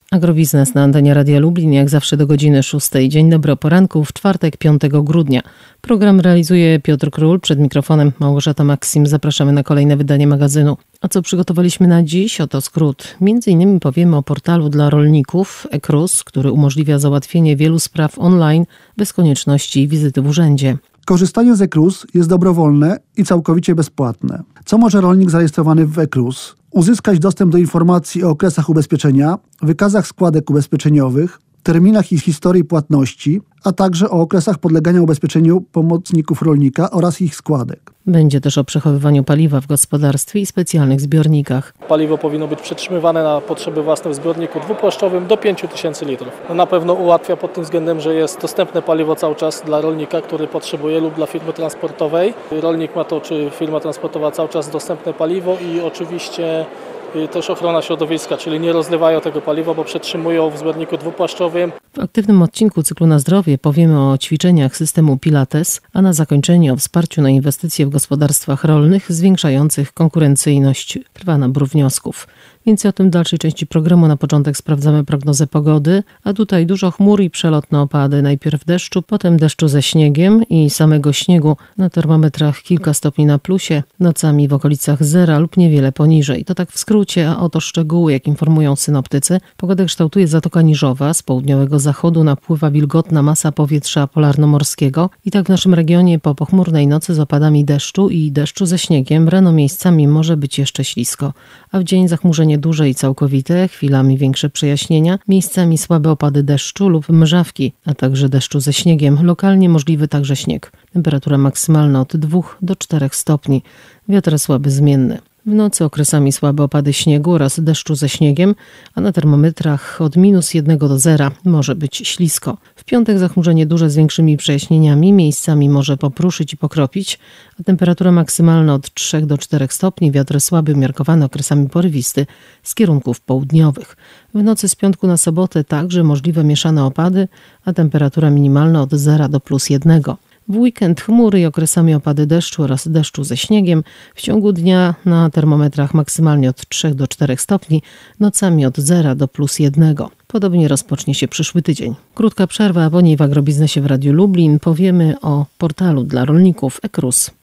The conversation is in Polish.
Agrobiznes na antenie Radia Lublin, jak zawsze do godziny 6. Dzień dobry o poranku w czwartek, 5 grudnia. Program realizuje Piotr Król, przed mikrofonem Małgorzata Maksim. Zapraszamy na kolejne wydanie magazynu. A co przygotowaliśmy na dziś? Oto skrót. Między innymi powiemy o portalu dla rolników eKRUS, który umożliwia załatwienie wielu spraw online bez konieczności wizyty w urzędzie. Korzystanie z eKRUS jest dobrowolne i całkowicie bezpłatne. Co może rolnik zarejestrowany w eKRUS? Uzyskać dostęp do informacji o okresach ubezpieczenia, wykazach składek ubezpieczeniowych, terminach i historii płatności, a także o okresach podlegania ubezpieczeniu pomocników rolnika oraz ich składek. Będzie też o przechowywaniu paliwa w gospodarstwie i specjalnych zbiornikach. Paliwo powinno być przetrzymywane na potrzeby własne w zbiorniku dwupłaszczowym do 5000 litrów. Na pewno ułatwia pod tym względem, że jest dostępne paliwo cały czas dla rolnika, który potrzebuje, lub dla firmy transportowej. Rolnik ma to, czy firma transportowa, cały czas dostępne paliwo i oczywiście też ochrona środowiska, czyli nie rozlewają tego paliwa, bo przetrzymują w zbiorniku dwupłaszczowym. W aktywnym odcinku cyklu Na zdrowie powiemy o ćwiczeniach systemu Pilates, a na zakończenie o wsparciu na inwestycje w gospodarstwach rolnych zwiększających konkurencyjność. Trwa nabór wniosków. Więcej o tym w dalszej części programu. Na początek sprawdzamy prognozę pogody, a tutaj dużo chmur i przelotne opady. Najpierw deszczu, potem deszczu ze śniegiem i samego śniegu. Na termometrach kilka stopni na plusie, nocami w okolicach zera lub niewiele poniżej. To tak w skrócie, a oto szczegóły, jak informują synoptycy. Pogodę kształtuje Zatoka Niżowa. Z południowego zachodu napływa wilgotna masa powietrza polarnomorskiego. I tak w naszym regionie po pochmurnej nocy z opadami deszczu i deszczu ze śniegiem rano miejscami może być jeszcze ślisko. A w dzień zachmurzenie duże i całkowite, chwilami większe przejaśnienia, miejscami słabe opady deszczu lub mrzawki, a także deszczu ze śniegiem. Lokalnie możliwy także śnieg. Temperatura maksymalna od 2 do 4 stopni. Wiatr słaby zmienny. W nocy okresami słabe opady śniegu oraz deszczu ze śniegiem, a na termometrach od -1 do 0 może być ślisko. W piątek zachmurzenie duże z większymi przejaśnieniami, miejscami może popruszyć i pokropić, a temperatura maksymalna od 3 do 4 stopni, wiatr słaby, umiarkowany, okresami porywisty z kierunków południowych. W nocy z piątku na sobotę także możliwe mieszane opady, a temperatura minimalna od 0 do +1. W weekend chmury i okresami opady deszczu oraz deszczu ze śniegiem. W ciągu dnia na termometrach maksymalnie od 3 do 4 stopni, nocami od 0 do +1. Podobnie rozpocznie się przyszły tydzień. Krótka przerwa, a po niej w Agrobiznesie w Radiu Lublin powiemy o portalu dla rolników eKRUS.